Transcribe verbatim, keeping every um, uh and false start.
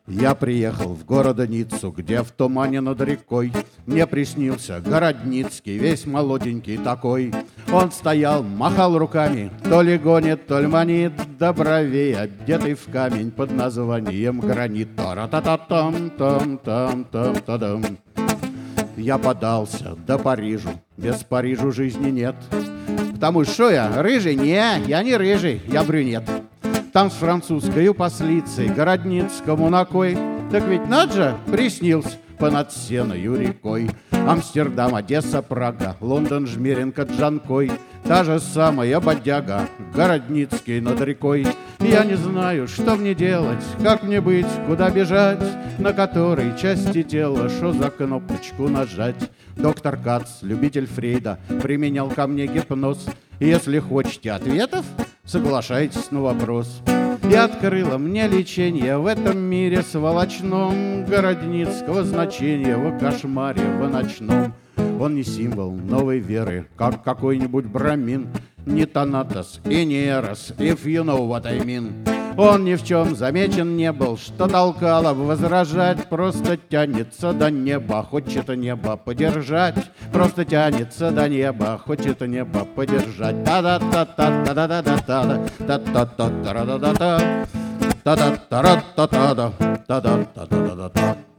Я приехал в город Ниццу, где в тумане над рекой мне приснился Городницкий, весь молоденький такой. Он стоял, махал руками, то ли гонит, то ли манит, до бровей, одетый в камень под названием гранит. Та-ра-та-та-там-там-там-там-там-там. Я подался до Парижу, без Парижу жизни нет. Потому что я рыжий? Не, я не рыжий, я брюнет. Там с французской послицей Городницкому на кой. Так ведь над же приснился понад сеною рекой. Амстердам, Одесса, Прага, Лондон, Жмеренко, Джанкой. Та же самая бодяга, Городницкий над рекой. Я не знаю, что мне делать, как мне быть, куда бежать, на которой части тела, что за кнопочку нажать. Доктор Кац, любитель Фрейда, применял ко мне гипноз. Если хочете ответов, соглашайтесь на вопрос. И открыла мне лечение в этом мире сволочном Городницкого значения в кошмаре в ночном. Он не символ новой веры, как какой-нибудь брамин, не Танатос и не Эрос, if you know what I mean. Он ни в чем замечен не был, что толкало возражать. Просто тянется до неба, хочет небо подержать. Просто тянется до неба, хочет небо подержать. Та-да-та-та-та-да-да-да-да, та-та-та-та-да-да-да, та-да-та-та-та-да, та-да-та-та-та-да-да.